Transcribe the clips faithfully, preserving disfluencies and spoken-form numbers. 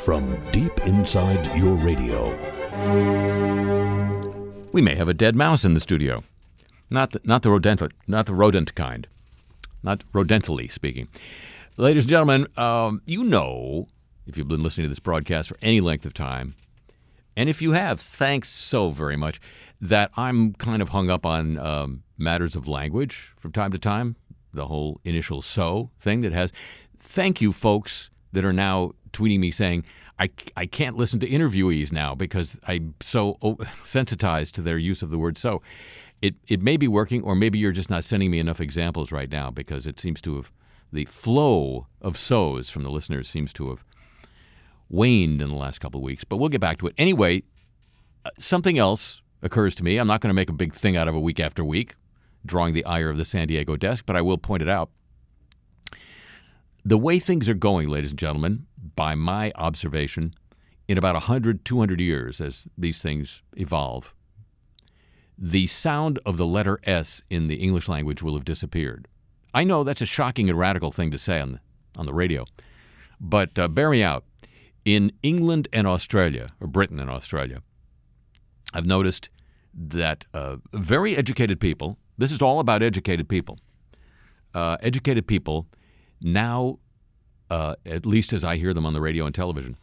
from deep inside your radio. We may have a dead mouse in the studio. Not the, not the rodent, not the rodent kind. Not rodentally speaking. Ladies and gentlemen, um, you know, if you've been listening to this broadcast for any length of time, and if you have, thanks so very much, that I'm kind of hung up on um, matters of language from time to time, the whole initial so thing that has. Thank you, folks that are now tweeting me saying, I, I can't listen to interviewees now because I'm so sensitized to their use of the word so. It it may be working, or maybe you're just not sending me enough examples right now because it seems to have, the flow of so's from the listeners seems to have waned in the last couple of weeks. But we'll get back to it. Anyway, uh, something else occurs to me. I'm not going to make a big thing out of it week after week, drawing the ire of the San Diego desk, but I will point it out. The way things are going, ladies and gentlemen, by my observation, in about one hundred, two hundred years as these things evolve, the sound of the letter S in the English language will have disappeared. I know that's a shocking and radical thing to say on the, on the radio, but uh, bear me out. In England and Australia, or Britain and Australia, I've noticed that uh, very educated people, this is all about educated people, uh, educated people now, uh, at least as I hear them on the radio and television,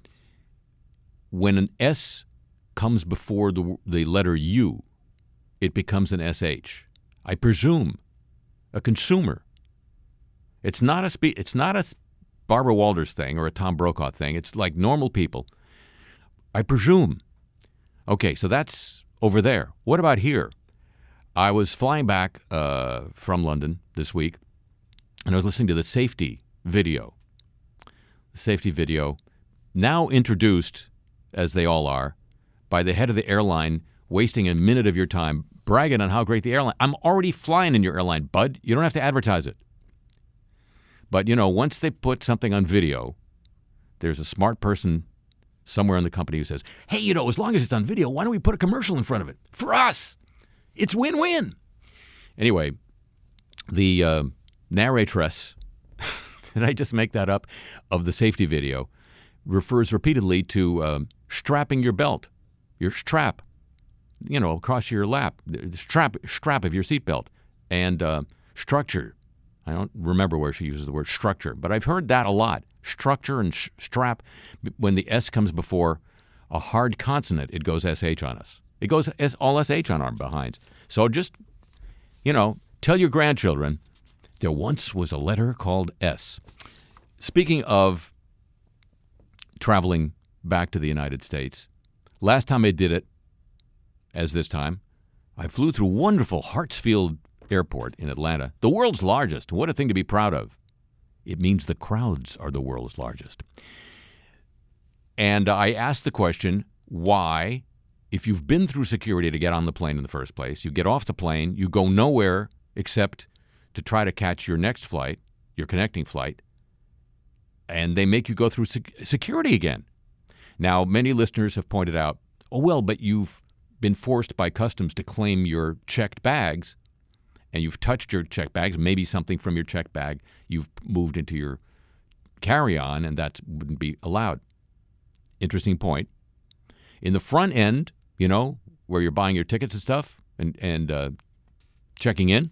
when an S comes before the, the letter U, it becomes an S H. I presume a consumer. It's not a spe- It's not a Barbara Walters thing or a Tom Brokaw thing. It's like normal people. I presume. Okay, so that's over there. What about here? I was flying back uh, from London this week, and I was listening to the safety video. The safety video, now introduced, as they all are, by the head of the airline, wasting a minute of your time bragging on how great the airline. I'm already flying in your airline, bud. You don't have to advertise it. But, you know, once they put something on video, there's a smart person somewhere in the company who says, hey, you know, as long as it's on video, why don't we put a commercial in front of it? For us, it's win-win. Anyway, the uh, narratress, did I just make that up, of the safety video refers repeatedly to um, strapping your belt, your strap, you know, across your lap, the strap, strap of your seatbelt, and uh, structure. I don't remember where she uses the word structure, but I've heard that a lot. Structure and sh- strap. When the S comes before a hard consonant, it goes S H on us. It goes S- all S H on our behinds. So just, you know, tell your grandchildren, there once was a letter called S. Speaking of traveling back to the United States, last time I did it, as this time, I flew through wonderful Hartsfield Airport in Atlanta, the world's largest. What a thing to be proud of. It means the crowds are the world's largest. And I asked the question, why, if you've been through security to get on the plane in the first place, you get off the plane, you go nowhere except to try to catch your next flight, your connecting flight, and they make you go through sec- security again. Now, many listeners have pointed out, oh, well, but you've been forced by customs to claim your checked bags, and you've touched your checked bags, maybe something from your checked bag you've moved into your carry-on, and that wouldn't be allowed. Interesting point. In the front end, you know, where you're buying your tickets and stuff and, and uh, checking in,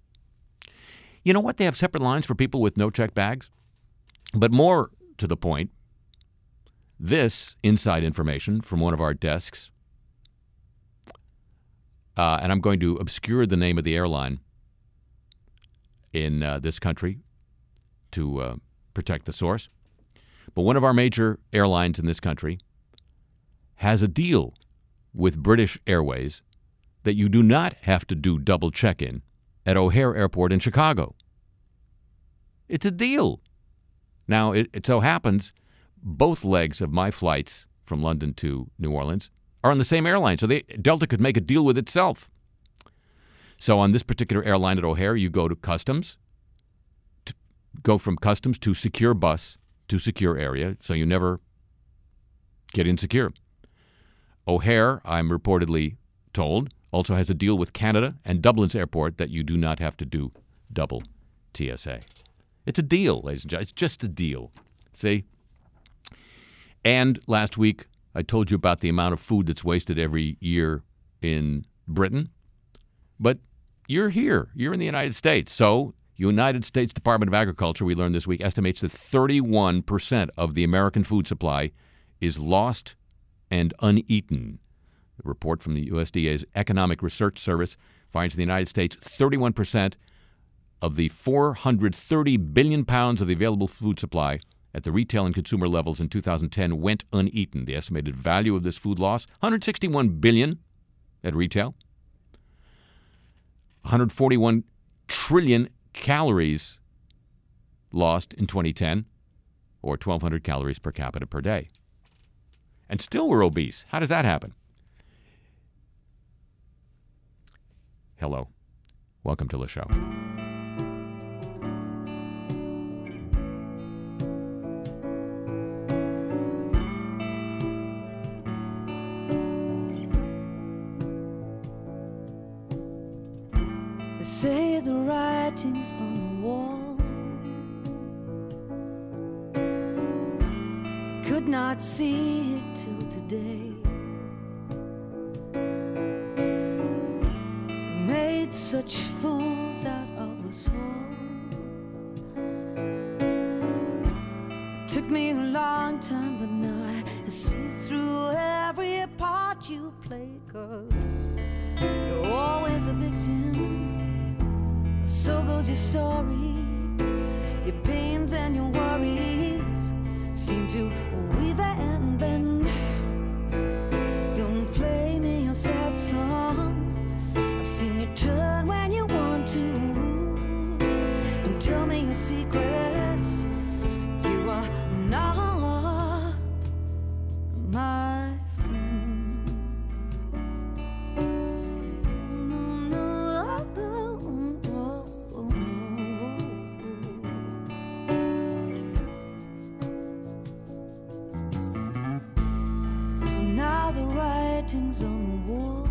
you know what? They have separate lines for people with no checked bags. But more to the point, this inside information from one of our desks, Uh, and I'm going to obscure the name of the airline in uh, this country to uh, protect the source. But one of our major airlines in this country has a deal with British Airways that you do not have to do double check-in at O'Hare Airport in Chicago. It's a deal. Now, it, it so happens both legs of my flights from London to New Orleans are on the same airline, so they, Delta could make a deal with itself. So on this particular airline at O'Hare, you go to customs, to go from customs to secure bus to secure area, so you never get insecure. O'Hare, I'm reportedly told, also has a deal with Canada and Dublin's airport that you do not have to do double T S A. It's a deal, ladies and gentlemen. It's just a deal. See? And last week, I told you about the amount of food that's wasted every year in Britain. But you're here. You're in the United States. So United States Department of Agriculture, we learned this week, estimates that thirty-one percent of the American food supply is lost and uneaten. The report from the U S D A's Economic Research Service finds in the United States thirty-one percent of the four hundred thirty billion pounds of the available food supply at the retail and consumer levels in two thousand ten went uneaten. The estimated value of this food loss, one hundred sixty-one billion dollars at retail, one hundred forty-one trillion calories lost in twenty ten, or twelve hundred calories per capita per day. And still we're obese. How does that happen? Hello. Welcome to the show. They say the writing's on the wall. I could not see it till today. We made such fools out of us all. It took me a long time, but now I see through every part you play, 'cause you're always the victim. So goes your story. Your pains and your worries seem to weave and bend. Don't play me your sad song. I've seen you turn when you want to. Don't tell me your secrets. You are not my friend. No, no, no. So now the writing's on the wall.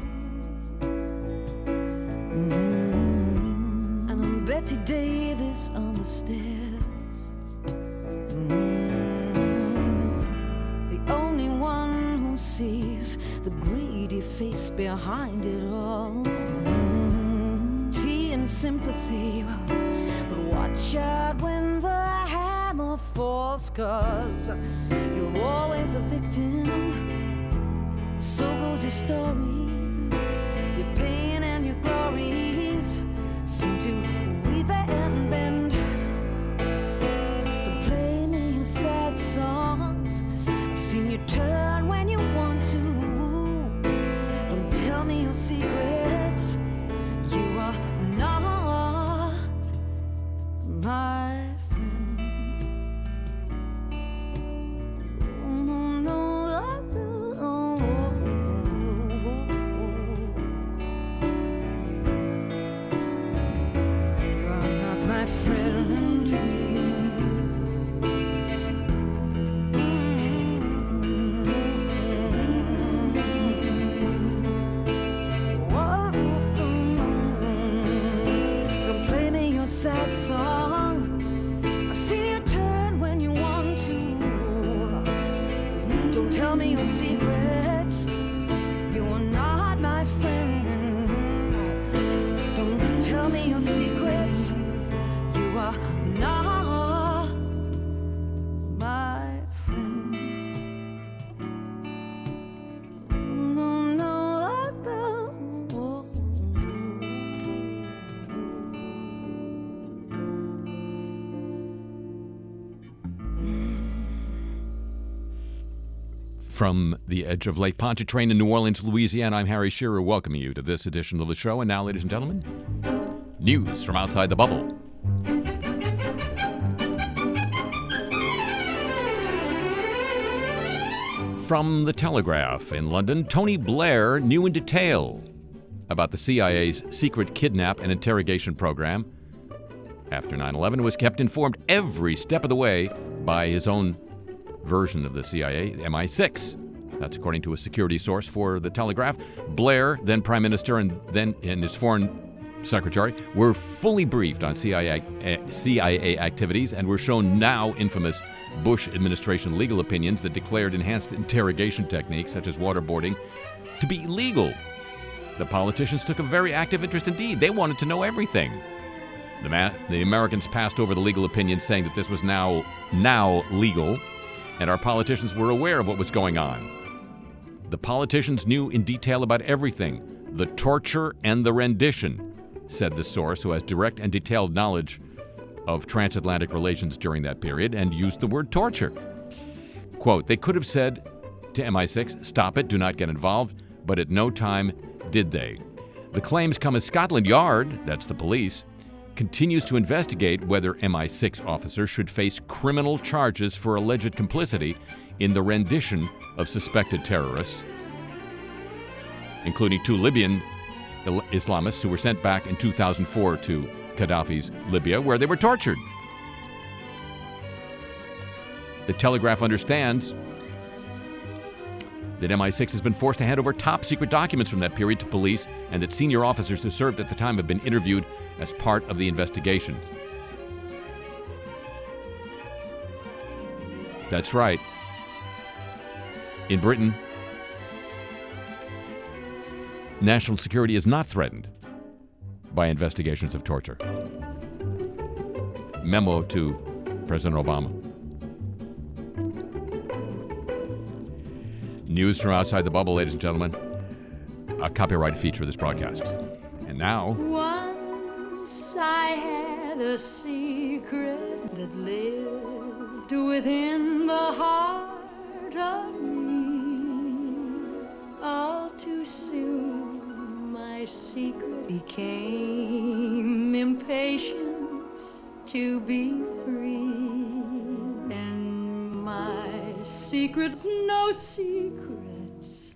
Mm-hmm. And I'm Betty Davis on the stairs. Mm-hmm. The only one who sees the greedy face behind it all. Mm-hmm. Tea and sympathy, well, but watch out when the hammer falls, 'cause you're always the victim. So goes your story. Your pain and your glories seem to weave and bend. Don't play me your sad songs. I've seen you turn when you want to. Don't tell me your secrets. You are not my friend. Oh, no, no, you're not my friend. Don't play me your sad song. I've seen you turn when you want to. Don't tell me your secrets. You are not my friend. Don't tell me your secrets. You are not my friend. No, no, no. From the edge of Lake Pontchartrain in New Orleans, Louisiana, I'm Harry Shearer, welcoming you to this edition of the show. And now, ladies and gentlemen, news from outside the bubble. From The Telegraph in London, Tony Blair knew in detail about the C I A's secret kidnap and interrogation program. After nine eleven, was kept informed every step of the way by his own version of the C I A, M I six. That's according to a security source for The Telegraph. Blair, then Prime Minister and then in his foreign secretary, were fully briefed on C I A, uh, C I A activities and were shown now infamous Bush administration legal opinions that declared enhanced interrogation techniques, such as waterboarding, to be illegal. The politicians took a very active interest indeed. They wanted to know everything. The, ma- the Americans passed over the legal opinions, saying that this was now, now legal, and our politicians were aware of what was going on. The politicians knew in detail about everything, the torture and the rendition, said the source, who has direct and detailed knowledge of transatlantic relations during that period, and used the word torture. Quote, they could have said to M I six, stop it, do not get involved, but at no time did they. The claims come as Scotland Yard, that's the police, continues to investigate whether M I six officers should face criminal charges for alleged complicity in the rendition of suspected terrorists, including two Libyan Islamists who were sent back in two thousand four to Gaddafi's Libya, where they were tortured. The Telegraph understands that M I six has been forced to hand over top-secret documents from that period to police, and that senior officers who served at the time have been interviewed as part of the investigation. That's right. In Britain, national security is not threatened by investigations of torture. Memo to President Obama. News from outside the bubble, ladies and gentlemen. A copyrighted feature of this broadcast. And now... Once I had a secret that lived within the heart of me. All too soon my secret became impatient to be free. And my secret's no secrets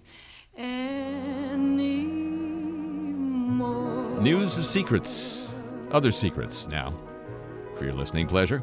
anymore. News of secrets. Other secrets now, for your listening pleasure.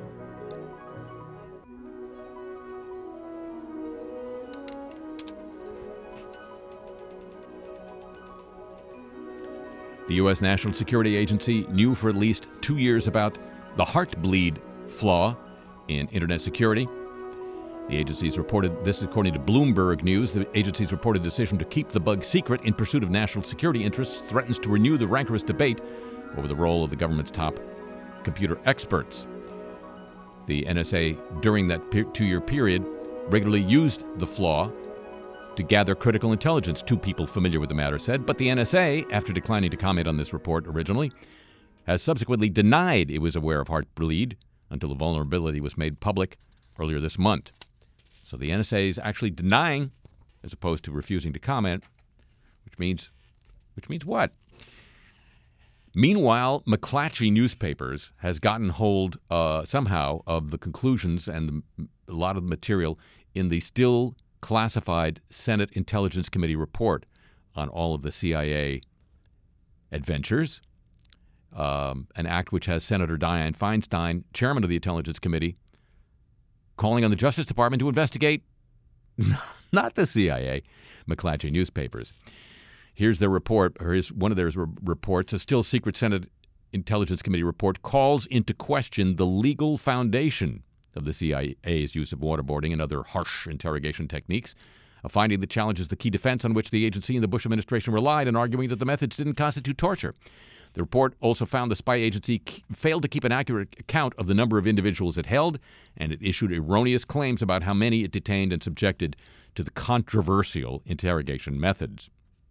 The U S National Security Agency knew for at least two years about the Heartbleed flaw in Internet security. The agency's reported, this according to Bloomberg News, the agency's reported decision to keep the bug secret in pursuit of national security interests threatens to renew the rancorous debate over the role of the government's top computer experts. The N S A, during that pe- two-year period, regularly used the flaw to gather critical intelligence, two people familiar with the matter said, but the N S A, after declining to comment on this report originally, has subsequently denied it was aware of Heartbleed until the vulnerability was made public earlier this month. So the N S A is actually denying, as opposed to refusing to comment, which means, which means what? Meanwhile, McClatchy Newspapers has gotten hold uh, somehow of the conclusions and the, a lot of the material in the still classified Senate Intelligence Committee report on all of the C I A adventures, um, an act which has Senator Dianne Feinstein, chairman of the Intelligence Committee, calling on the Justice Department to investigate not the C I A, McClatchy Newspapers. Here's their report, or here's one of their re- reports. A still secret Senate Intelligence Committee report calls into question the legal foundation of the C I A's use of waterboarding and other harsh interrogation techniques, a finding that challenges the key defense on which the agency and the Bush administration relied in arguing that the methods didn't constitute torture. The report also found the spy agency k- failed to keep an accurate account of the number of individuals it held, and it issued erroneous claims about how many it detained and subjected to the controversial interrogation methods.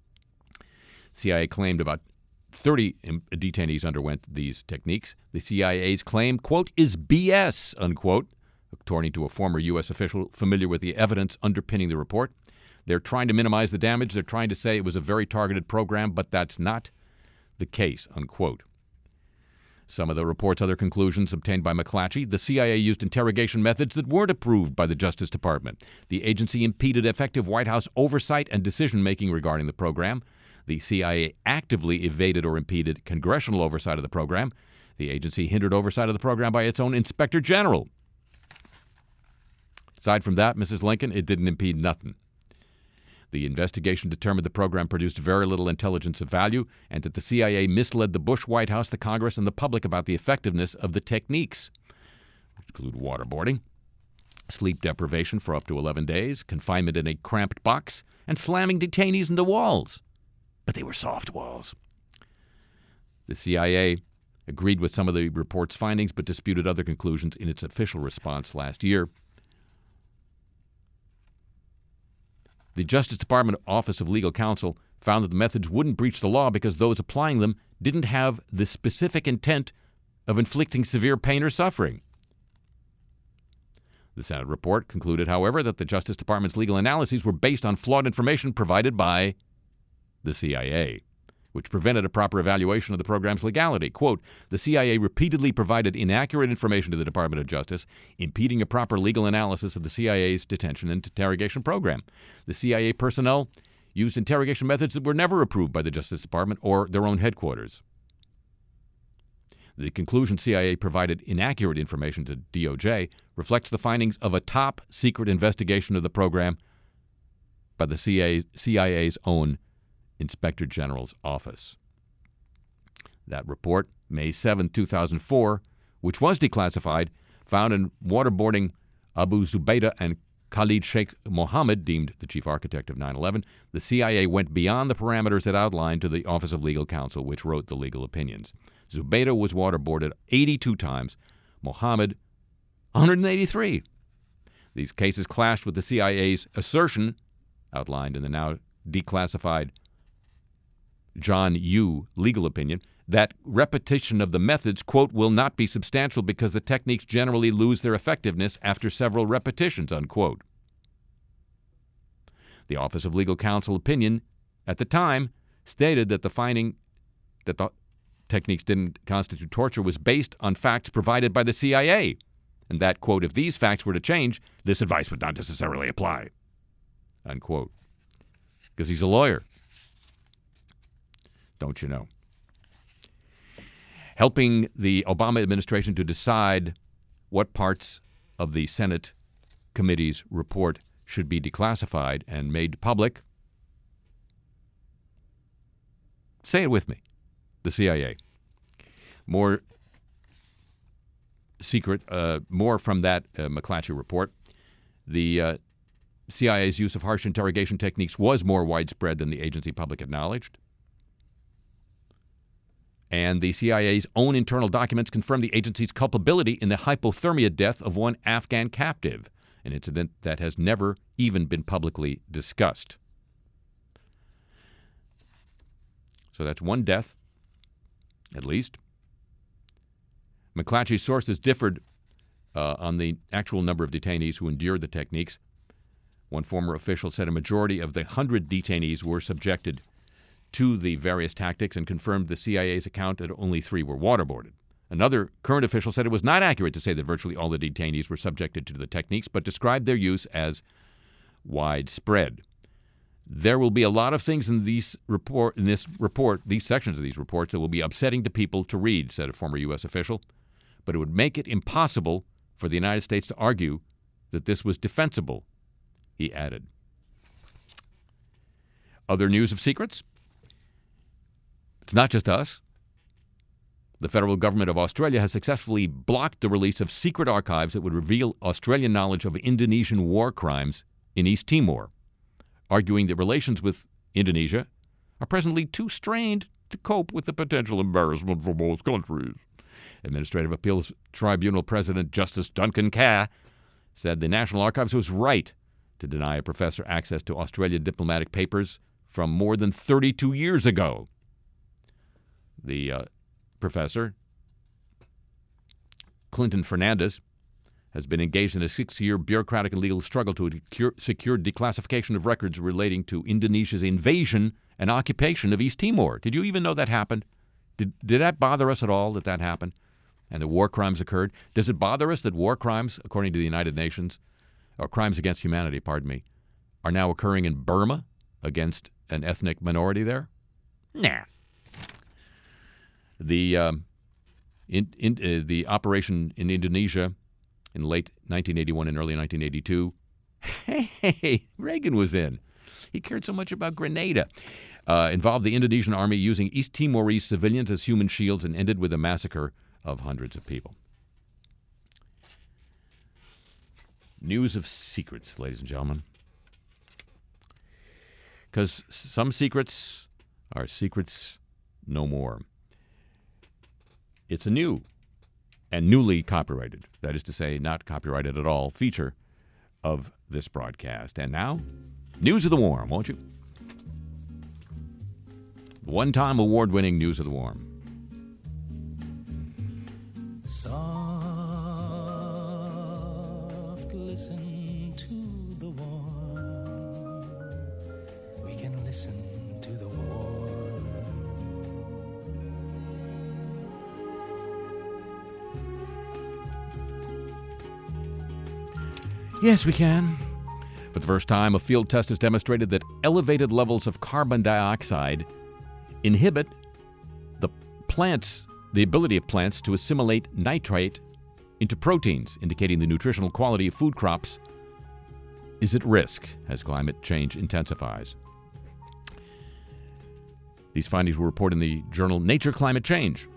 C I A claimed about thirty detainees underwent these techniques. The C I A's claim, quote, is B S, unquote, according to a former U S official familiar with the evidence underpinning the report. They're trying to minimize the damage. They're trying to say it was a very targeted program, but that's not the case, unquote. Some of the report's other conclusions obtained by McClatchy: the C I A used interrogation methods that weren't approved by the Justice Department. The agency impeded effective White House oversight and decision-making regarding the program. The C I A actively evaded or impeded congressional oversight of the program. The agency hindered oversight of the program by its own inspector general. Aside from that, Missus Lincoln, it didn't impede nothing. The investigation determined the program produced very little intelligence of value and that the C I A misled the Bush White House, the Congress, and the public about the effectiveness of the techniques, which include waterboarding, sleep deprivation for up to eleven days, confinement in a cramped box, and slamming detainees into walls. But they were soft walls. The C I A agreed with some of the report's findings but disputed other conclusions in its official response last year. The Justice Department Office of Legal Counsel found that the methods wouldn't breach the law because those applying them didn't have the specific intent of inflicting severe pain or suffering. The Senate report concluded, however, that the Justice Department's legal analyses were based on flawed information provided by the C I A, which prevented a proper evaluation of the program's legality. Quote, the C I A repeatedly provided inaccurate information to the Department of Justice, impeding a proper legal analysis of the C I A's detention and interrogation program. The C I A personnel used interrogation methods that were never approved by the Justice Department or their own headquarters. The conclusion C I A provided inaccurate information to D O J reflects the findings of a top-secret investigation of the program by the C I A's own Inspector General's office. That report, May seventh, two thousand four, which was declassified, found in waterboarding Abu Zubaydah and Khalid Sheikh Mohammed, deemed the chief architect of nine eleven, the C I A went beyond the parameters it outlined to the Office of Legal Counsel, which wrote the legal opinions. Zubaydah was waterboarded eighty-two times, Mohammed one hundred eighty-three. These cases clashed with the C I A's assertion, outlined in the now declassified John Yoo legal opinion, that repetition of the methods, quote, will not be substantial because the techniques generally lose their effectiveness after several repetitions, unquote. The Office of Legal Counsel opinion at the time stated that the finding that the techniques didn't constitute torture was based on facts provided by the C I A, and that, quote, if these facts were to change, this advice would not necessarily apply, unquote. Because he's a lawyer. Don't you know? Helping the Obama administration to decide what parts of the Senate committee's report should be declassified and made public. Say it with me. The C I A. More secret, uh, more from that uh, McClatchy report. The uh, C I A's use of harsh interrogation techniques was more widespread than the agency public acknowledged. And the C I A's own internal documents confirm the agency's culpability in the hypothermia death of one Afghan captive, an incident that has never even been publicly discussed. So that's one death, at least. McClatchy's sources differed uh, on the actual number of detainees who endured the techniques. One former official said a majority of the one hundred detainees were subjected to the various tactics and confirmed the C I A's account that only three were waterboarded. Another current official said it was not accurate to say that virtually all the detainees were subjected to the techniques, but described their use as widespread. There will be a lot of things in these report, in this report, these sections of these reports, that will be upsetting to people to read, said a former U S official, but it would make it impossible for the United States to argue that this was defensible, he added. Other news of secrets? It's not just us. The federal government of Australia has successfully blocked the release of secret archives that would reveal Australian knowledge of Indonesian war crimes in East Timor, arguing that relations with Indonesia are presently too strained to cope with the potential embarrassment for both countries. Administrative Appeals Tribunal President Justice Duncan Carr said the National Archives was right to deny a professor access to Australian diplomatic papers from more than thirty-two years ago. The uh, professor, Clinton Fernandez, has been engaged in a six-year bureaucratic and legal struggle to secure, secure declassification of records relating to Indonesia's invasion and occupation of East Timor. Did you even know that happened? Did, did that bother us at all that that happened and the war crimes occurred? Does it bother us that war crimes, according to the United Nations, or crimes against humanity, pardon me, are now occurring in Burma against an ethnic minority there? Nah. The um, in, in, uh, the operation in Indonesia in late nineteen eighty-one and early nineteen eighty-two, hey, Reagan was in. he cared so much about Grenada. Uh, involved the Indonesian army using East Timorese civilians as human shields and ended with a massacre of hundreds of people. News of secrets, ladies and gentlemen. Because some secrets are secrets no more. It's a new and newly copyrighted, that is to say, not copyrighted at all, feature of this broadcast. And now, News of the Warm, won't you? One-time award-winning News of the Warm. Soft, listen to the warm. We can listen to the warm. Yes, we can. For the first time, a field test has demonstrated that elevated levels of carbon dioxide inhibit the plants, the ability of plants to assimilate nitrate into proteins, indicating the nutritional quality of food crops is at risk as climate change intensifies. These findings were reported in the journal Nature Climate Change.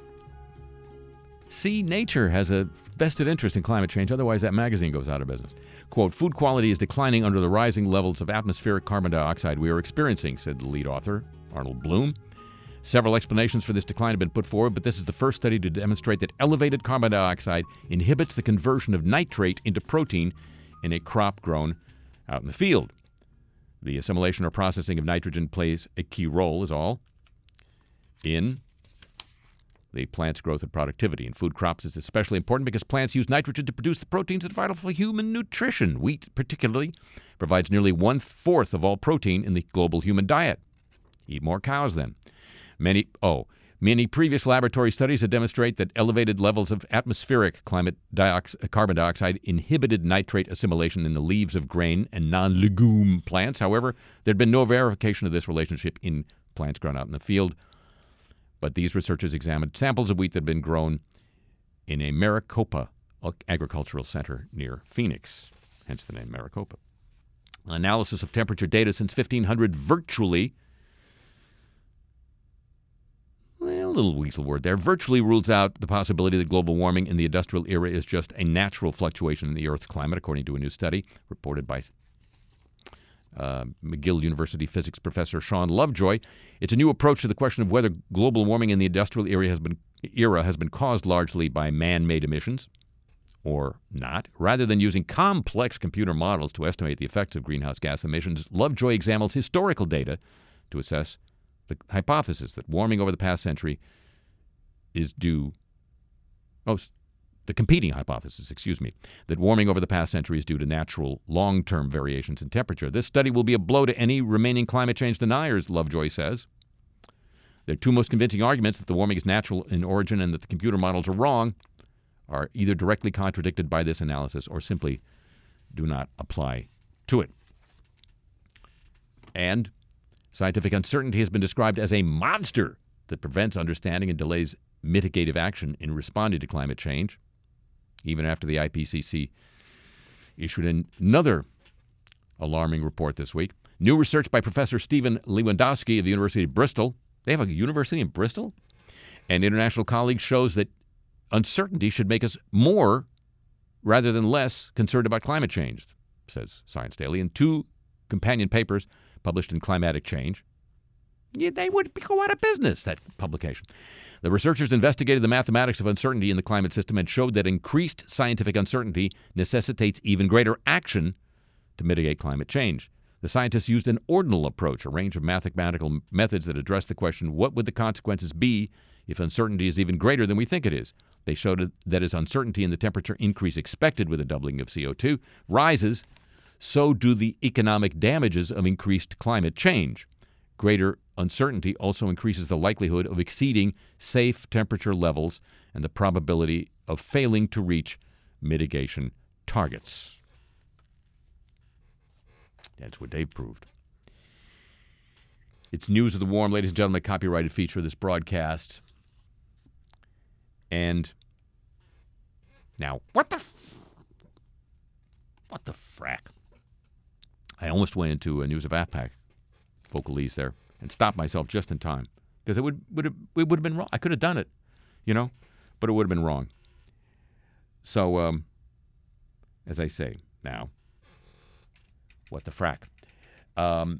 See, Nature has a vested interest in climate change, otherwise that magazine goes out of business. Quote, food quality is declining under the rising levels of atmospheric carbon dioxide we are experiencing, said the lead author, Arnold Bloom. Several explanations for this decline have been put forward, but this is the first study to demonstrate that elevated carbon dioxide inhibits the conversion of nitrate into protein in a crop grown out in the field. The assimilation or processing of nitrogen plays a key role, is all, in the plant's growth and productivity. In food crops, it's especially important because plants use nitrogen to produce the proteins that are vital for human nutrition. Wheat, particularly, provides nearly one-fourth of all protein in the global human diet. Eat more cows, then. Many, oh, many previous laboratory studies have demonstrated that elevated levels of atmospheric climate diox- carbon dioxide inhibited nitrate assimilation in the leaves of grain and non-legume plants. However, there had been no verification of this relationship in plants grown out in the field. But these researchers examined samples of wheat that had been grown in a Maricopa agricultural center near Phoenix, hence the name Maricopa. Analysis of temperature data since fifteen hundred virtually Well, a little weasel word there. Virtually rules out the possibility that global warming in the industrial era is just a natural fluctuation in the Earth's climate, according to a new study reported by uh, McGill University physics professor Sean Lovejoy. It's a new approach to the question of whether global warming in the industrial era has been, era has been caused largely by man-made emissions or not. Rather than using complex computer models to estimate the effects of greenhouse gas emissions, Lovejoy examines historical data to assess the hypothesis that warming over the past century is due, oh, the competing hypothesis, excuse me, that warming over the past century is due to natural long-term variations in temperature. This study will be a blow to any remaining climate change deniers, Lovejoy says. Their two most convincing arguments that the warming is natural in origin and that the computer models are wrong are either directly contradicted by this analysis or simply do not apply to it. And scientific uncertainty has been described as a monster that prevents understanding and delays mitigative action in responding to climate change, even after the I P C C issued another alarming report this week. New research by Professor Stephen Lewandowski of the University of Bristol. They have a university in Bristol? And international colleagues shows that uncertainty should make us more rather than less concerned about climate change, says Science Daily. In two companion papers published in Climatic Change, yeah, they would go out of business, that publication. The researchers investigated the mathematics of uncertainty in the climate system and showed that increased scientific uncertainty necessitates even greater action to mitigate climate change. The scientists used an ordinal approach, a range of mathematical methods that address the question, what would the consequences be if uncertainty is even greater than we think it is? They showed that as uncertainty in the temperature increase expected with a doubling of C O two rises, so do the economic damages of increased climate change. Greater uncertainty also increases the likelihood of exceeding safe temperature levels and the probability of failing to reach mitigation targets. That's what they've proved. It's News of the Warm, ladies and gentlemen, a copyrighted feature of this broadcast. And now, what the, f- what the frack? I almost went into a News of Afpak, vocalese there, and stopped myself just in time because it would would have, it would have been wrong. I could have done it, you know, but it would have been wrong. So, um, as I say now, what the frack? Um,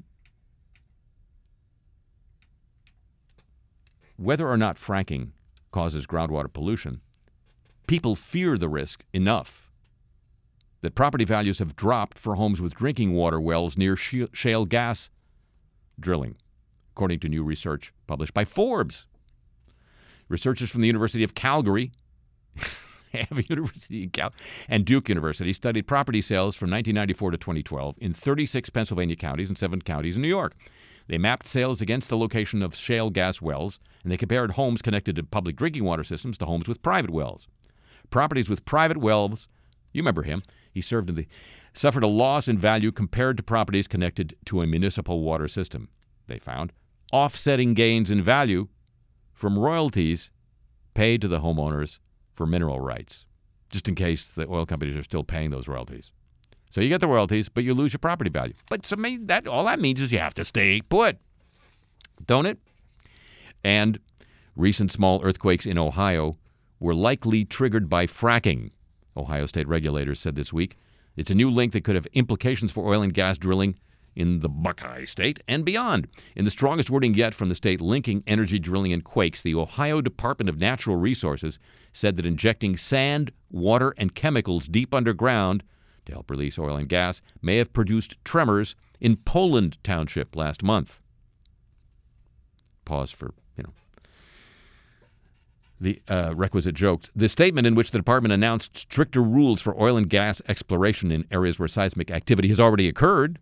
whether or not fracking causes groundwater pollution, people fear the risk enough that property values have dropped for homes with drinking water wells near sh- shale gas drilling, according to new research published by Forbes. Researchers from the University of Calgary, have a university in Cal- and Duke University studied property sales from nineteen ninety-four to twenty twelve in thirty-six Pennsylvania counties and seven counties in New York. They mapped sales against the location of shale gas wells, and they compared homes connected to public drinking water systems to homes with private wells. Properties with private wells, you remember him, he served in the, suffered a loss in value compared to properties connected to a municipal water system, they found, offsetting gains in value from royalties paid to the homeowners for mineral rights, just in case the oil companies are still paying those royalties. So you get the royalties, but you lose your property value. But to me, that all that means is you have to stay put, don't it? And recent small earthquakes in Ohio were likely triggered by fracking, Ohio state regulators said this week. It's a new link that could have implications for oil and gas drilling in the Buckeye State and beyond. In the strongest wording yet from the state linking energy drilling and quakes, the Ohio Department of Natural Resources said that injecting sand, water, and chemicals deep underground to help release oil and gas may have produced tremors in Poland Township last month. Pause for, you know, the uh, requisite jokes. The statement in which the department announced stricter rules for oil and gas exploration in areas where seismic activity has already occurred,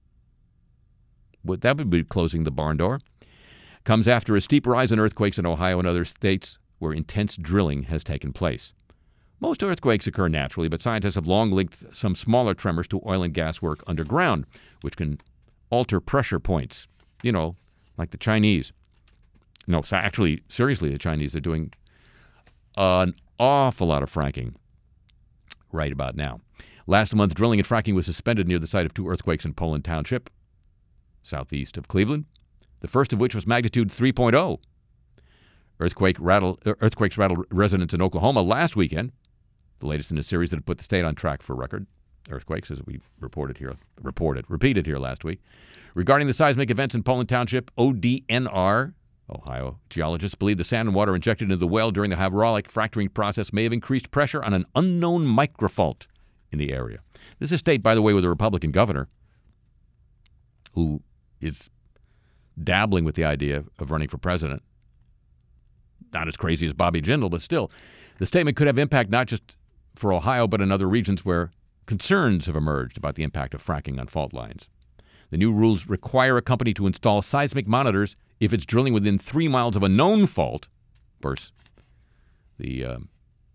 that would be closing the barn door, comes after a steep rise in earthquakes in Ohio and other states where intense drilling has taken place. Most earthquakes occur naturally, but scientists have long linked some smaller tremors to oil and gas work underground, which can alter pressure points, you know, like the Chinese. No, so actually, seriously, the Chinese are doing an awful lot of fracking right about now. Last month, drilling and fracking was suspended near the site of two earthquakes in Poland Township, southeast of Cleveland, the first of which was magnitude three point oh. Earthquake rattle, earthquakes rattled residents in Oklahoma last weekend, the latest in a series that had put the state on track for record earthquakes, as we reported here, reported, repeated here last week. Regarding the seismic events in Poland Township, O D N R, Ohio geologists believe the sand and water injected into the well during the hydraulic fracturing process may have increased pressure on an unknown microfault in the area. This is a state, by the way, with a Republican governor who is dabbling with the idea of running for president. Not as crazy as Bobby Jindal, but still. The statement could have impact not just for Ohio, but in other regions where concerns have emerged about the impact of fracking on fault lines. The new rules require a company to install seismic monitors if it's drilling within three miles of a known fault. Of course, the uh,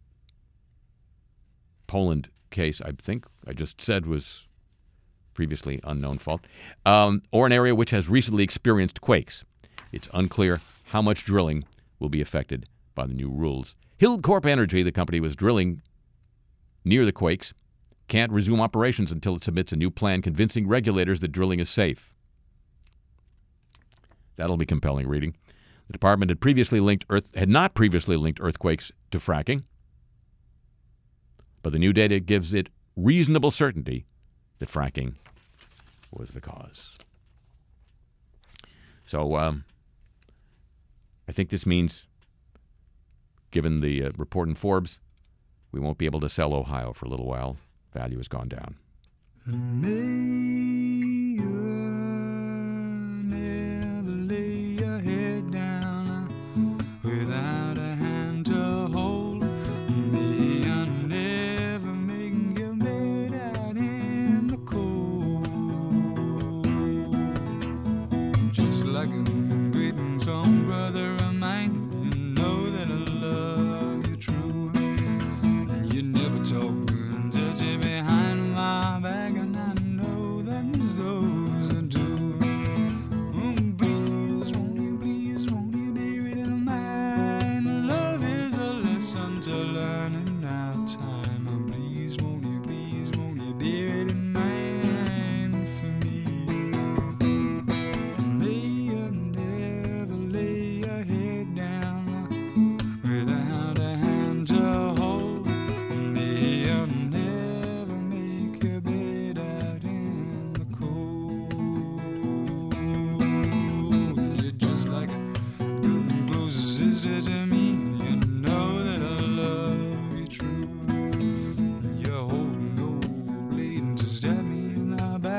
Poland case, I think I just said, was previously unknown fault, um, or an area which has recently experienced quakes. It's unclear how much drilling will be affected by the new rules. Hillcorp Energy, the company was drilling near the quakes, can't resume operations until it submits a new plan convincing regulators that drilling is safe. That'll be compelling reading. The department had previously linked earth had not previously linked earthquakes to fracking, but the new data gives it reasonable certainty that fracking was the cause. So um, I think this means, given the uh, report in Forbes, we won't be able to sell Ohio for a little while. Value has gone down. May you never lay your head down without a hand to hold. May you never make your bed out in the cold. Just like a great and strong brother of mine, you know that I love you true. You never talk. Behind my back, and I know that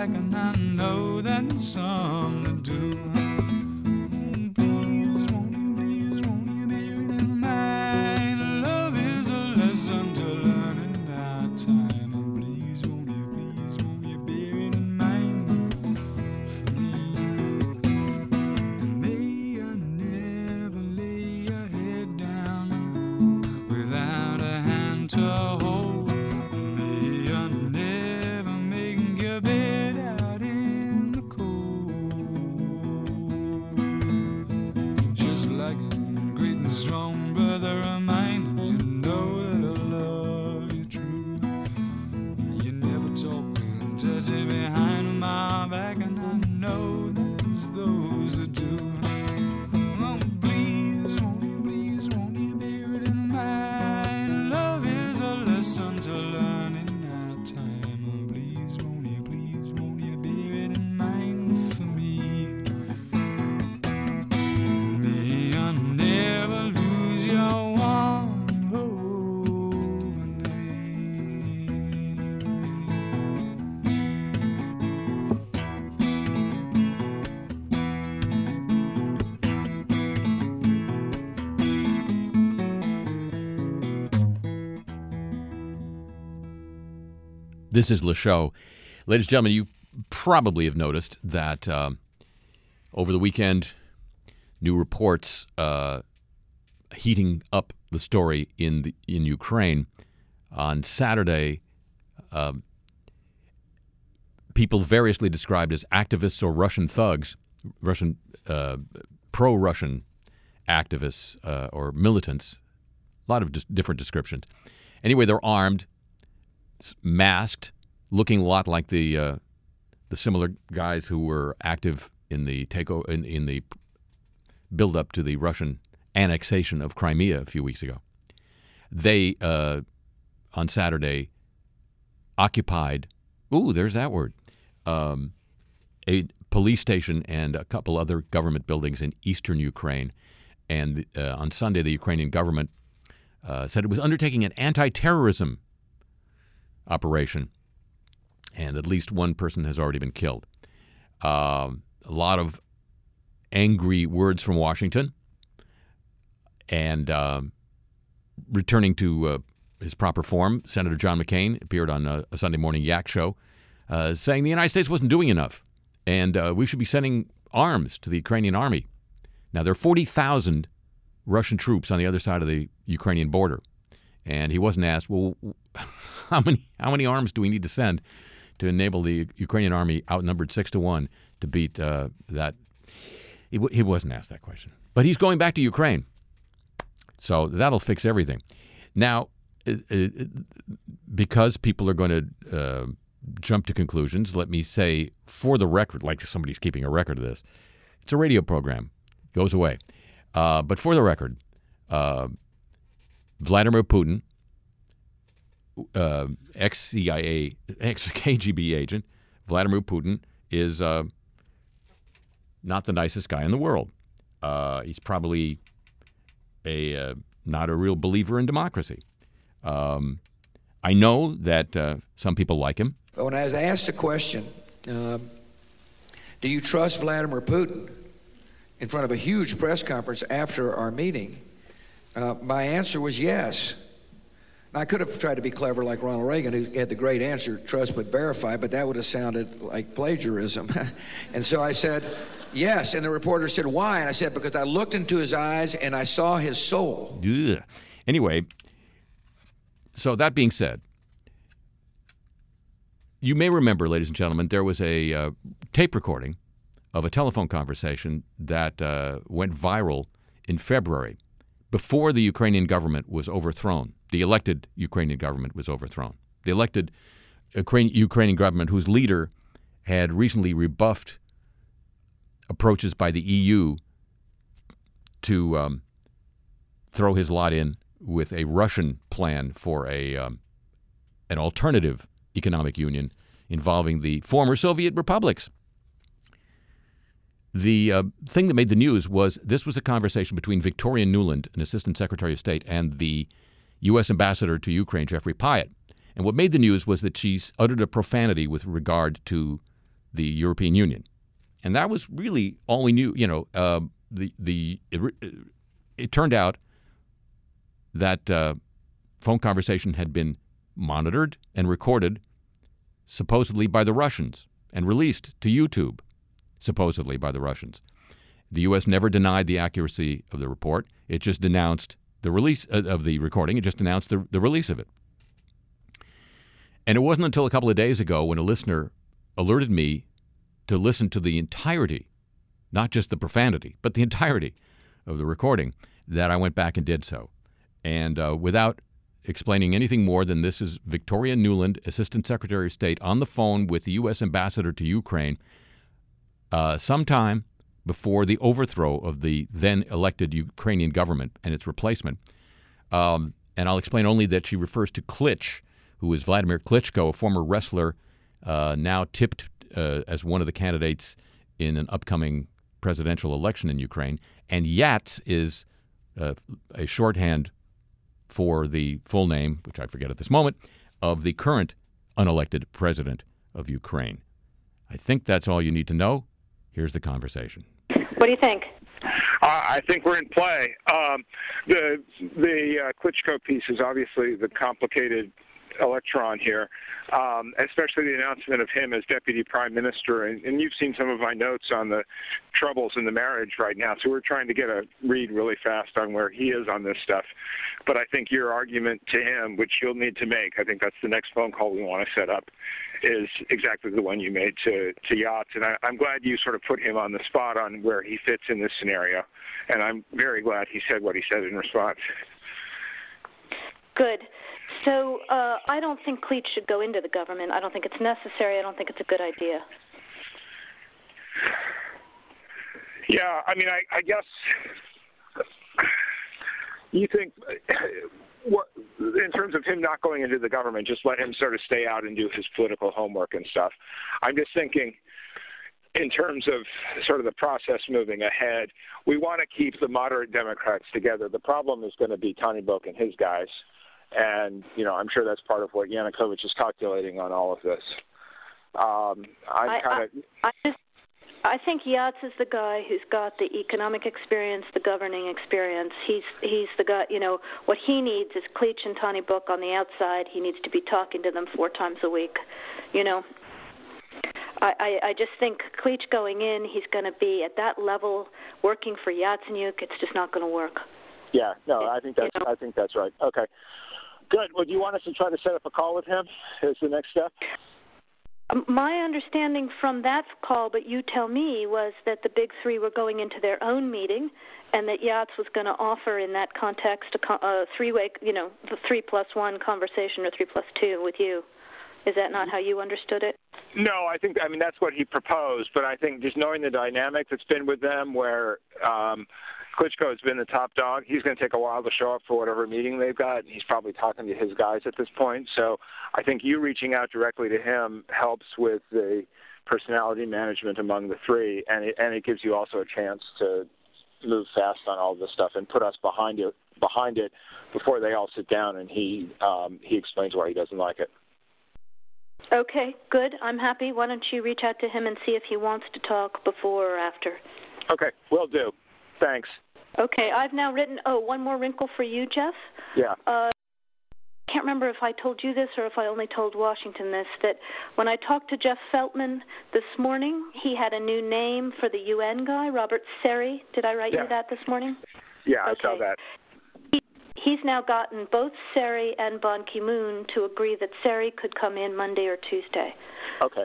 back, and I know that there's some that do. Please, won't you, please, won't you bear it in mind? Love is a lesson to learn in our time. And please, won't you, please, won't you bear it in mind for me? May you never lay your head down without a hand to hold. May you never make your bed out in the cold. Just like a great and strong brother of mine, you know that I love you true. You never talk and touch it behind my back, and I know that there's those that do. Oh, please, won't you, please, won't you bear it in mind? Love is a lesson to learn in our time. Oh, please, won't you, please, won't you bear it in mind for me? May you never lose your one hope and This is Le Show. Ladies and gentlemen, you probably have noticed that um, over the weekend, new reports uh, heating up the story in the, in Ukraine. On Saturday, um, people variously described as activists or Russian thugs, Russian uh, pro-Russian activists uh, or militants, a lot of dis- different descriptions. Anyway, they're armed, s- masked, looking a lot like the uh, the similar guys who were active in the takeover in, in the build-up to the Russian annexation of Crimea a few weeks ago. They uh, on Saturday occupied. Ooh, there's that word. Um, a police station and a couple other government buildings in eastern Ukraine. And uh, on Sunday, the Ukrainian government uh, said it was undertaking an anti-terrorism operation, and at least one person has already been killed. Uh, a lot of angry words from Washington, and uh, returning to uh, his proper form, Senator John McCain appeared on a, a Sunday morning Yak show, uh, saying the United States wasn't doing enough, and uh, we should be sending arms to the Ukrainian army. Now, there are forty thousand Russian troops on the other side of the Ukrainian border, and he wasn't asked, well, how many how many arms do we need to send to enable the Ukrainian army, outnumbered six to one, to beat uh, that? He, w- he wasn't asked that question. But he's going back to Ukraine, so that'll fix everything. Now, it, it, because people are going to uh, jump to conclusions, let me say, for the record, like somebody's keeping a record of this, it's a radio program. Goes away. Uh, but for the record, uh, Vladimir Putin, uh, ex-C I A, ex-K G B agent, Vladimir Putin is uh, not the nicest guy in the world. Uh, he's probably a uh, not a real believer in democracy. Um, I know that uh, some people like him. When I was asked the question, uh, do you trust Vladimir Putin, in front of a huge press conference after our meeting, uh, my answer was yes. Now, I could have tried to be clever like Ronald Reagan, who had the great answer, trust but verify, but that would have sounded like plagiarism. And so I said, yes. And the reporter said, why? And I said, because I looked into his eyes and I saw his soul. Ugh. Anyway, so that being said, you may remember, ladies and gentlemen, there was a uh, tape recording of a telephone conversation that uh, went viral in February, before the Ukrainian government was overthrown. The elected Ukrainian government was overthrown. The elected Ukrainian, Ukrainian government, whose leader had recently rebuffed approaches by the E U to um, throw his lot in with a Russian plan for a um, an alternative economic union involving the former Soviet republics. The uh, thing that made the news was this was a conversation between Victoria Nuland, an assistant secretary of state, and the U S ambassador to Ukraine, Jeffrey Pyatt. And what made the news was that she uttered a profanity with regard to the European Union. And that was really all we knew. You know, uh, the the it, it turned out that uh, phone conversation had been monitored and recorded, supposedly by the Russians, and released to YouTube, supposedly by the Russians. The U S never denied the accuracy of the report. It just denounced the release of the recording. It just announced the, the release of it. And it wasn't until a couple of days ago when a listener alerted me to listen to the entirety, not just the profanity, but the entirety of the recording, that I went back and did so. And uh, without explaining anything more than this is Victoria Nuland, Assistant Secretary of State, on the phone with the U S Ambassador to Ukraine uh, sometime before the overthrow of the then elected Ukrainian government and its replacement. Um, and I'll explain only that she refers to Klitsch, who is Vladimir Klitschko, a former wrestler, uh, now tipped uh, as one of the candidates in an upcoming presidential election in Ukraine. And Yats is uh, a shorthand for the full name, which I forget at this moment, of the current unelected president of Ukraine. I think that's all you need to know. Here's the conversation. What do you think? Uh, I think we're in play. Um, the the uh, Klitschko piece is obviously the complicated electron here, um, especially the announcement of him as deputy prime minister. And, and you've seen some of my notes on the troubles in the marriage right now, so we're trying to get a read really fast on where he is on this stuff. But I think your argument to him, which you'll need to make, I think that's the next phone call we want to set up, is exactly the one you made to, to Yats. And I, I'm glad you sort of put him on the spot on where he fits in this scenario. And I'm very glad he said what he said in response. Good. So uh, I don't think Klitsch should go into the government. I don't think it's necessary. I don't think it's a good idea. Yeah, I mean, I, I guess you think, what, in terms of him not going into the government, just let him sort of stay out and do his political homework and stuff. I'm just thinking, in terms of sort of the process moving ahead, we want to keep the moderate Democrats together. The problem is going to be Tony Book and his guys. And, you know, I'm sure that's part of what Yanukovych is calculating on all of this. Um, I'm kind of... I, I, I, I think Yats is the guy who's got the economic experience, the governing experience. He's he's the guy, you know, what he needs is Klitsch and Tony Book on the outside. He needs to be talking to them four times a week, you know. I, I, I just think Klitsch going in, he's going to be at that level working for Yatsenyuk. It's just not going to work. Yeah, no, I think that's you know? I think that's right. Okay, good. Well, do you want us to try to set up a call with him as the next step? My understanding from that call, but you tell me, was that the big three were going into their own meeting, and that Yats was going to offer in that context a, a three-way, you know, the three plus one conversation or three plus two with you. Is that not how you understood it? No, I think, I mean, that's what he proposed, but I think just knowing the dynamic that's been with them where um, Klitschko has been the top dog, he's going to take a while to show up for whatever meeting they've got. He's probably talking to his guys at this point. So I think you reaching out directly to him helps with the personality management among the three, and it, and it gives you also a chance to move fast on all this stuff and put us behind it, behind it before they all sit down and he um, he explains why he doesn't like it. Okay, good. I'm happy. Why don't you reach out to him and see if he wants to talk before or after? Okay, will do. Thanks. Okay, I've now written, oh, one more wrinkle for you, Jeff. Yeah. Uh, I can't remember if I told you this or if I only told Washington this, that when I talked to Jeff Feltman this morning, he had a new name for the U N guy, Robert Seri. Did I write yeah. you that this morning? Yeah, okay. I saw that. He's now gotten both Seri and Ban Ki-moon to agree that Seri could come in Monday or Tuesday. Okay.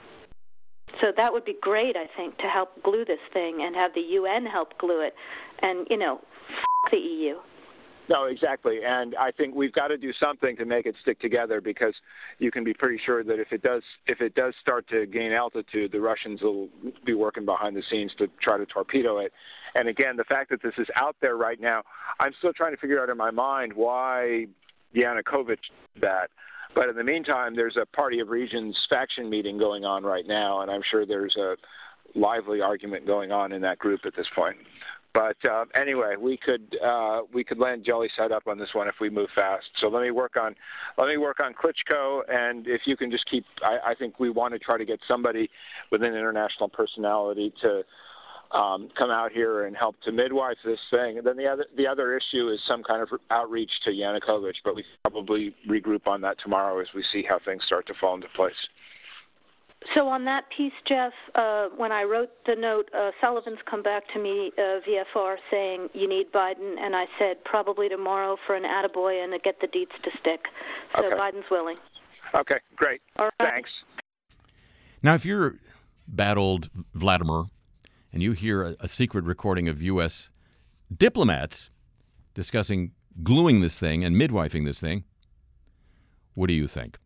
So that would be great, I think, to help glue this thing and have the U N help glue it. And, you know, f*** the E U. No, exactly. And I think we've got to do something to make it stick together, because you can be pretty sure that if it does if it does start to gain altitude, the Russians will be working behind the scenes to try to torpedo it. And again, the fact that this is out there right now, I'm still trying to figure out in my mind why Yanukovych did that. But in the meantime, there's a Party of Regions faction meeting going on right now, and I'm sure there's a lively argument going on in that group at this point. But uh, anyway, we could uh, we could land jelly side up on this one if we move fast. So let me work on let me work on Klitschko, and if you can just keep, I, I think we want to try to get somebody with an international personality to um, come out here and help to midwife this thing. And then the other the other issue is some kind of outreach to Yanukovych, but we probably regroup on that tomorrow as we see how things start to fall into place. So on that piece, Jeff, uh, when I wrote the note, uh, Sullivan's come back to me, uh, V F R, saying you need Biden, and I said probably tomorrow for an attaboy and to get the deets to stick. So okay. Biden's willing. Okay, great. All right. Thanks. Now, if you're bad old Vladimir and you hear a, a secret recording of U S diplomats discussing gluing this thing and midwifing this thing, what do you think?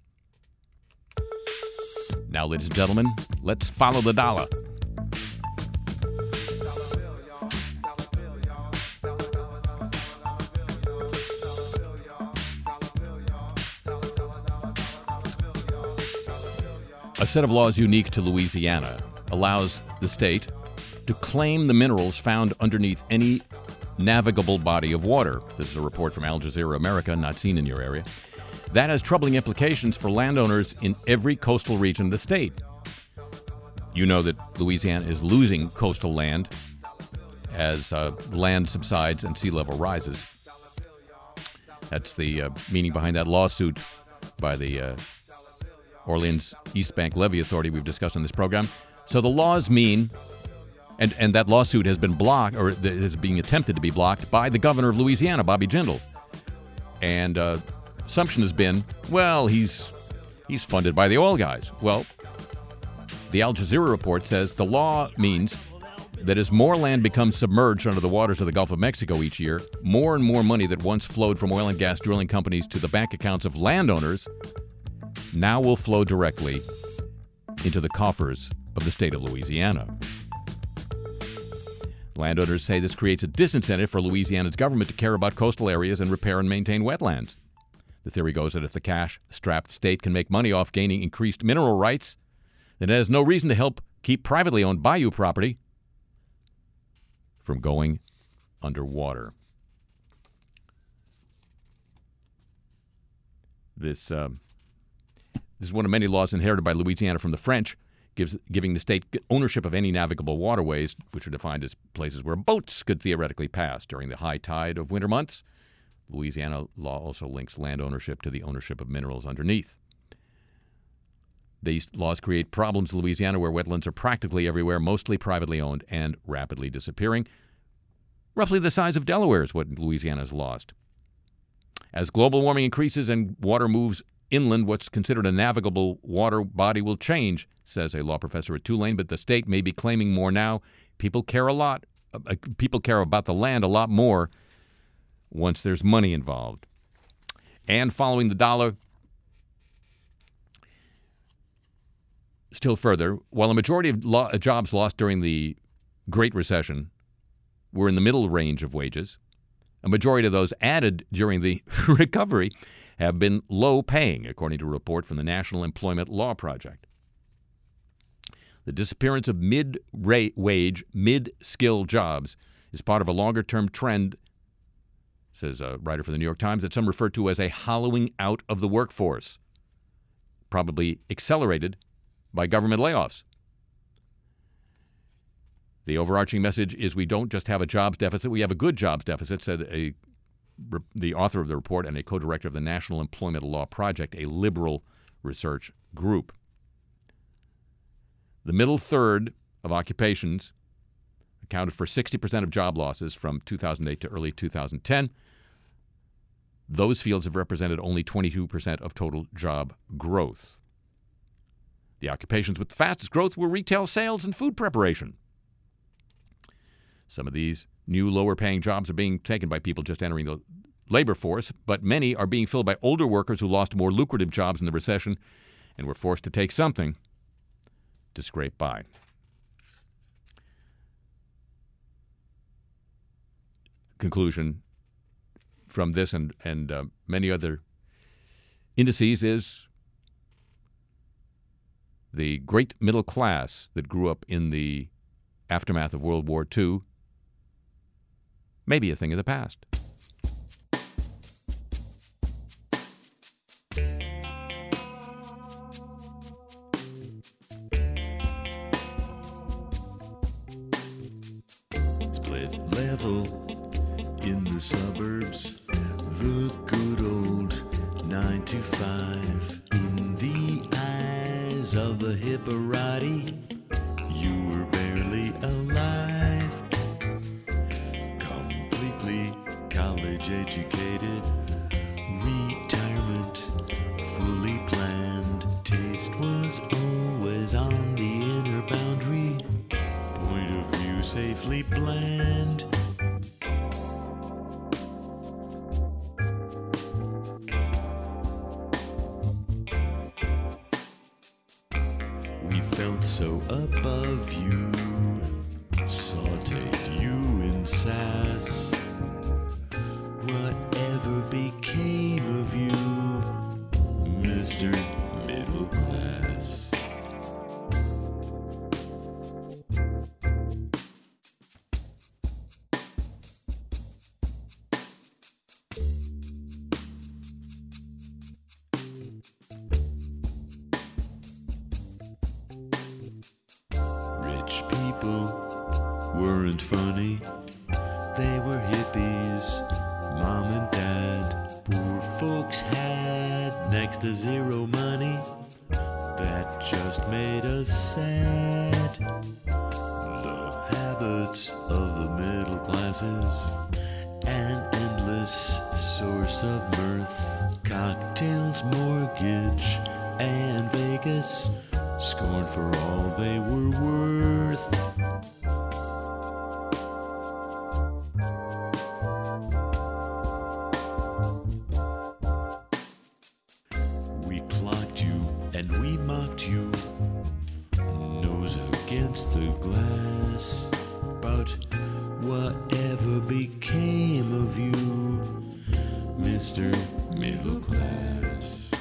Now, ladies and gentlemen, let's follow the dollar. A set of laws unique to Louisiana allows the state to claim the minerals found underneath any navigable body of water. This is a report from Al Jazeera America, not seen in your area. That has troubling implications for landowners in every coastal region of the state. You know that Louisiana is losing coastal land as uh, land subsides and sea level rises. That's the uh, meaning behind that lawsuit by the uh, Orleans East Bank Levee Authority we've discussed on this program. So the laws mean, and, and that lawsuit has been blocked, or is being attempted to be blocked by the governor of Louisiana, Bobby Jindal. And uh, assumption has been, well, he's he's funded by the oil guys. Well, the Al Jazeera report says the law means that as more land becomes submerged under the waters of the Gulf of Mexico each year, more and more money that once flowed from oil and gas drilling companies to the bank accounts of landowners now will flow directly into the coffers of the state of Louisiana. Landowners say this creates a disincentive for Louisiana's government to care about coastal areas and repair and maintain wetlands. The theory goes that if the cash-strapped state can make money off gaining increased mineral rights, then it has no reason to help keep privately owned bayou property from going underwater. This, uh, this is one of many laws inherited by Louisiana from the French, gives, giving the state ownership of any navigable waterways, which are defined as places where boats could theoretically pass during the high tide of winter months. Louisiana law also links land ownership to the ownership of minerals underneath. These laws create problems in Louisiana where wetlands are practically everywhere, mostly privately owned and rapidly disappearing. Roughly the size of Delaware is what Louisiana has lost. As global warming increases and water moves inland, what's considered a navigable water body will change, says a law professor at Tulane, but the state may be claiming more now. People care a lot. Uh, people care about the land a lot more once there's money involved. And following the dollar, still further, while a majority of lo- jobs lost during the Great Recession were in the middle range of wages, a majority of those added during the recovery have been low-paying, according to a report from the National Employment Law Project. The disappearance of mid-wage, mid-skill jobs is part of a longer-term trend, says a writer for the New York Times, that some refer to as a hollowing out of the workforce, probably accelerated by government layoffs. The overarching message is we don't just have a jobs deficit, we have a good jobs deficit, said a, the author of the report and a co-director of the National Employment Law Project, a liberal research group. The middle third of occupations accounted for sixty percent of job losses from two thousand eight to early two thousand ten. Those fields have represented only twenty-two percent of total job growth. The occupations with the fastest growth were retail sales and food preparation. Some of these new lower-paying jobs are being taken by people just entering the labor force, but many are being filled by older workers who lost more lucrative jobs in the recession and were forced to take something to scrape by. Conclusion from this and, and uh, many other indices is the great middle class that grew up in the aftermath of World War Two maybe a thing of the past. Split level in the suburbs, the good old nine to five. In the eyes of the hipperati, you were barely alive. Completely college educated, retirement fully planned. Taste was always on the inner boundary, point of view safely bland. We felt so above you, sauteed you in sass. Whatever became of you, Mister Middle Class? Rich people weren't funny, they were hippies, mom and dad. Poor folks had next to zero money, that just made us sad. The habits of the middle classes, an endless source of mirth. Cocktails, mortgage, and Vegas, scorn for all they were worth. We clocked you and we mocked you, nose against the glass. But whatever became of you, Mister Middle Class?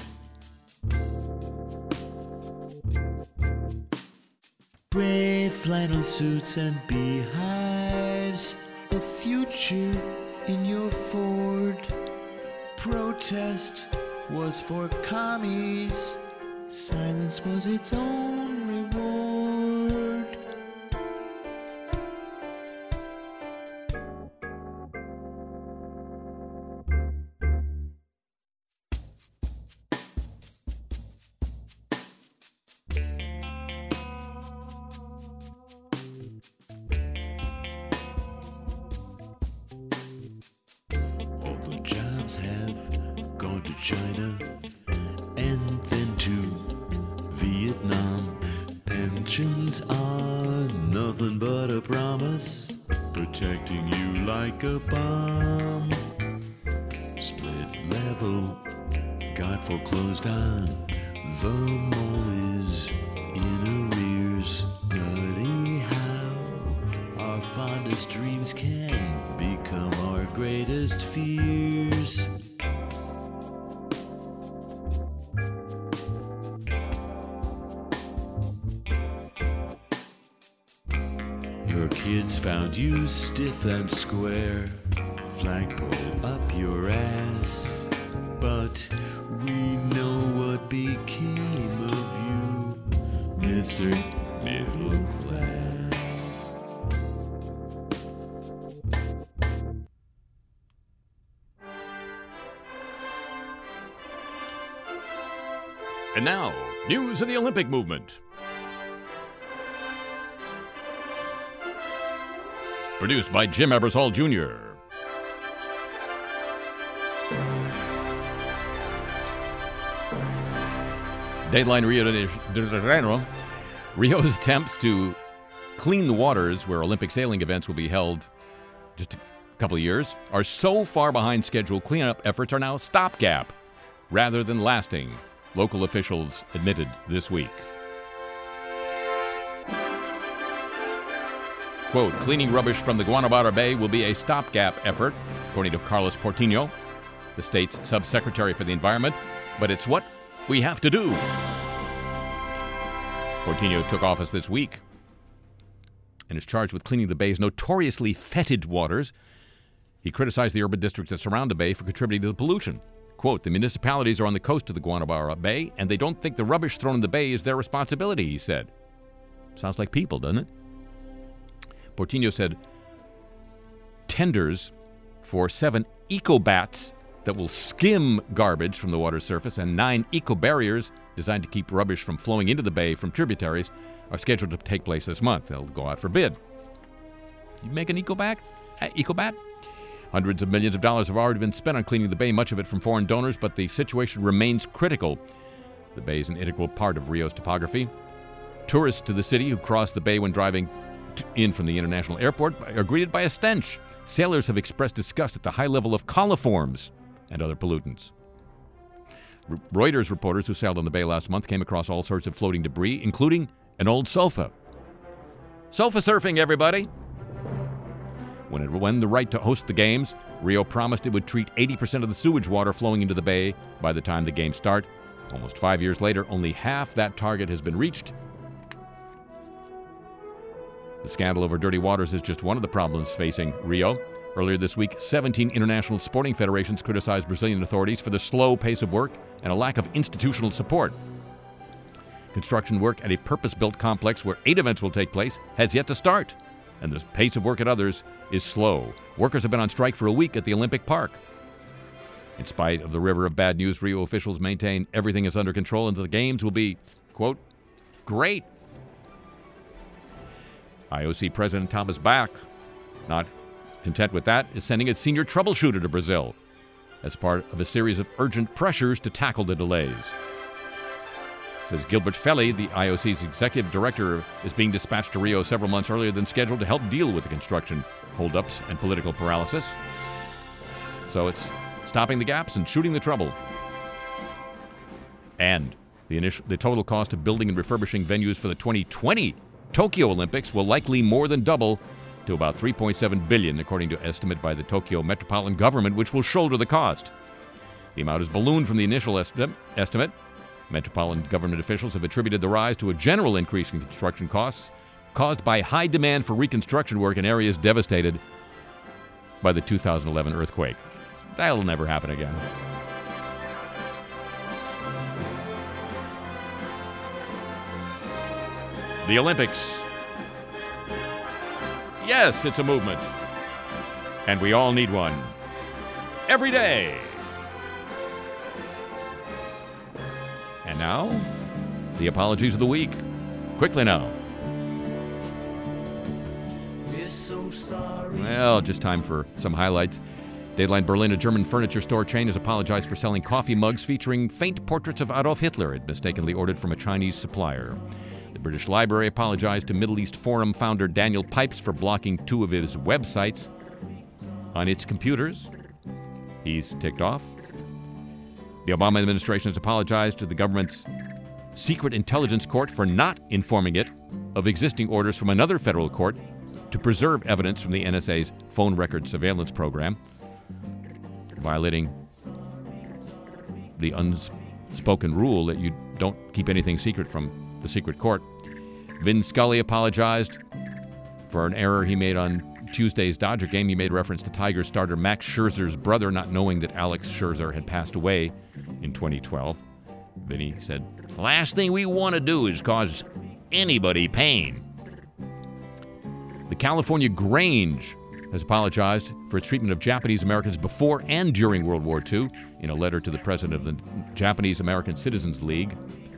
Brave flannel suits and beehives, a future in your Ford. Protest was for commies, silence was its own reward. All the jobs have gone to China and then to Vietnam. Pensions are nothing but a promise, protecting you like a bomb. Split level got foreclosed on, the mall is in arrears. Nutty how our fondest dreams can become our greatest fears. Your kids found you stiff and square, flagpole up your ass. But we know what became of you, Mister Middle Class. And now, news of the Olympic movement. Produced by Jim Ebersol Junior Dateline Rio de Janeiro. Rio's attempts to clean the waters where Olympic sailing events will be held just a couple of years are so far behind schedule, cleanup efforts are now stopgap rather than lasting, local officials admitted this week. Quote, cleaning rubbish from the Guanabara Bay will be a stopgap effort, according to Carlos Portinho, the state's subsecretary for the environment, but it's what we have to do. Portinho took office this week and is charged with cleaning the bay's notoriously fetid waters He criticized the urban districts that surround the bay for contributing to the pollution. Quote, the municipalities are on the coast of the Guanabara Bay, and they don't think the rubbish thrown in the bay is their responsibility, he said. Sounds like people, doesn't it? Portinho said tenders for seven eco-bats that will skim garbage from the water's surface and nine eco-barriers designed to keep rubbish from flowing into the bay from tributaries are scheduled to take place this month. They'll go out for bid. You make an eco-bat? Uh, eco-bat? Hundreds of millions of dollars have already been spent on cleaning the bay, much of it from foreign donors, but the situation remains critical. The bay is an integral part of Rio's topography. Tourists to the city who cross the bay when driving t- in from the international airport are greeted by a stench. Sailors have expressed disgust at the high level of coliforms and other pollutants. R- Reuters reporters who sailed on the bay last month came across all sorts of floating debris, including an old sofa. Sofa surfing, everybody! When it won the right to host the games, Rio promised it would treat eighty percent of the sewage water flowing into the bay by the time the games start. Almost five years later, only half that target has been reached. The scandal over dirty waters is just one of the problems facing Rio. Earlier this week, seventeen international sporting federations criticized Brazilian authorities for the slow pace of work and a lack of institutional support. Construction work at a purpose-built complex where eight events will take place has yet to start, and the pace of work at others is slow. Workers have been on strike for a week at the Olympic Park. In spite of the river of bad news, Rio officials maintain everything is under control and the games will be, quote, great. I O C President Thomas Bach, not content with that, is sending a senior troubleshooter to Brazil as part of a series of urgent pressures to tackle the delays. Says Gilbert Felly, the I O C's executive director, is being dispatched to Rio several months earlier than scheduled to help deal with the construction holdups and political paralysis. So it's stopping the gaps and shooting the trouble. And the initial, the total cost of building and refurbishing venues for the twenty twenty Tokyo Olympics will likely more than double to about three point seven billion dollars, according to an estimate by the Tokyo metropolitan government, which will shoulder the cost. The amount is ballooned from the initial esti- estimate. Metropolitan government officials have attributed the rise to a general increase in construction costs caused by high demand for reconstruction work in areas devastated by the two thousand eleven earthquake. That'll never happen again. The Olympics. Yes, it's a movement. And we all need one. Every day. And now, the apologies of the week. Quickly now. We're so sorry. Well, just time for some highlights. Dateline Berlin, a German furniture store chain, has apologized for selling coffee mugs featuring faint portraits of Adolf Hitler it mistakenly ordered from a Chinese supplier. The British Library apologized to Middle East Forum founder Daniel Pipes for blocking two of his websites on its computers. He's ticked off. The Obama administration has apologized to the government's secret intelligence court for not informing it of existing orders from another federal court to preserve evidence from the N S A's phone record surveillance program, violating the unspoken rule that you don't keep anything secret from the secret court. Vin Scully apologized for an error he made on Tuesday's Dodger game. He made reference to Tigers starter Max Scherzer's brother, not knowing that Alex Scherzer had passed away in twenty twelve. Vinny said, "The last thing we want to do is cause anybody pain." The California Grange has apologized for its treatment of Japanese Americans before and during World War Two in a letter to the president of the Japanese American Citizens League.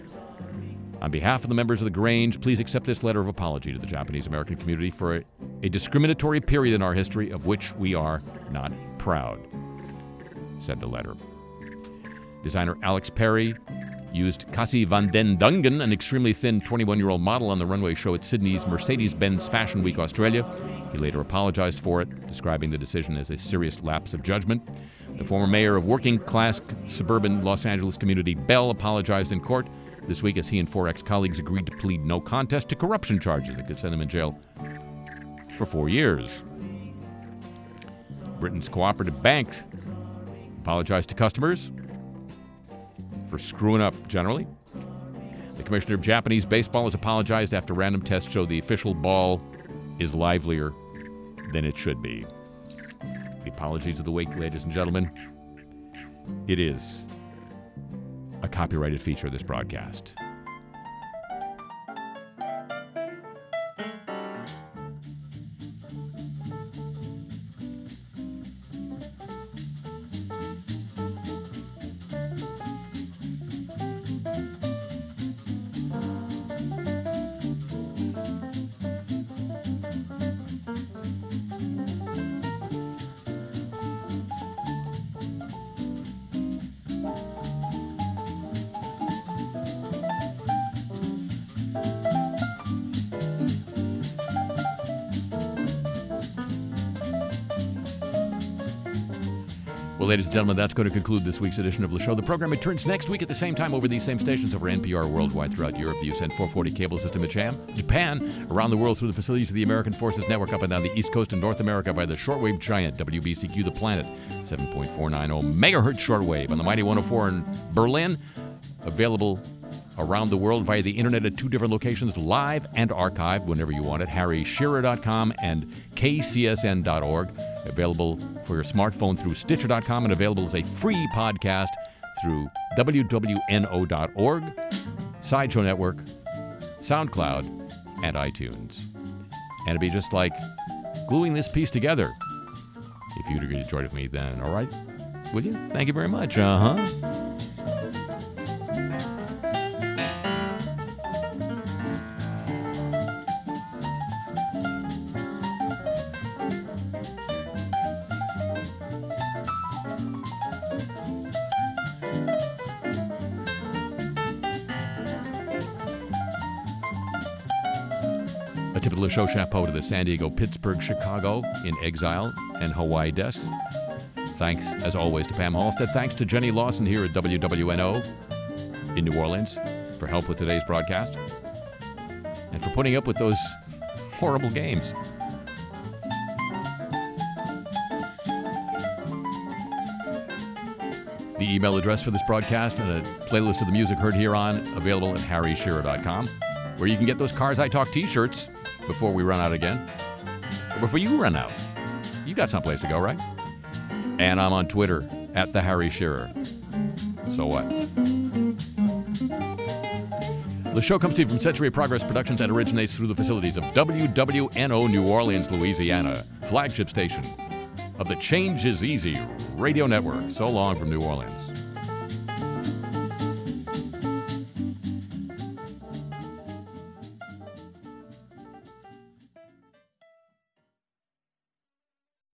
On behalf of the members of the Grange, please accept this letter of apology to the Japanese American community for a, a discriminatory period in our history of which we are not proud, said the letter. Designer Alex Perry used Cassie van den Dungen, an extremely thin twenty-one-year-old model, on the runway show at Sydney's Mercedes-Benz Fashion Week, Australia. He later apologized for it, describing the decision as a serious lapse of judgment. The former mayor of working-class suburban Los Angeles community Bell apologized in court this week as he and four ex-colleagues agreed to plead no contest to corruption charges that could send them in jail for four years. Britain's Cooperative Bank apologized to customers for screwing up generally. The commissioner of Japanese baseball has apologized after random tests show the official ball is livelier than it should be. The The Apologies of the Week, ladies and gentlemen. It is a copyrighted feature of this broadcast. Well, ladies and gentlemen, that's going to conclude this week's edition of the show. The program returns next week at the same time over these same stations over N P R worldwide throughout Europe, the U S N four forty cable system in Japan, around the world through the facilities of the American Forces Network up and down the East Coast and North America by the shortwave giant W B C Q The Planet, seven point four nine zero megahertz shortwave on the mighty one oh four in Berlin, available around the world via the internet at two different locations, live and archived whenever you want it, harry shearer dot com and k c s n dot org. Available for your smartphone through Stitcher dot com and available as a free podcast through w w n o dot org, Sideshow Network, SoundCloud, and iTunes. And it'd be just like gluing this piece together. If you'd agree to join with me then, all right? Would you? Thank you very much. Uh-huh. A tip of the show chapeau to the San Diego, Pittsburgh, Chicago, in exile, and Hawaii desks. Thanks, as always, to Pam Halstead. Thanks to Jenny Lawson here at W W N O in New Orleans for help with today's broadcast and for putting up with those horrible games. The email address for this broadcast and a playlist of the music heard here on available at harry shearer dot com, where you can get those Cars I Talk t-shirts before we run out again. Or before you run out. You got someplace to go, right? And I'm on Twitter, at the Harry Shearer. So what? The show comes to you from Century of Progress Productions and originates through the facilities of W W N O New Orleans, Louisiana, flagship station of the Change is Easy radio network. So long from New Orleans.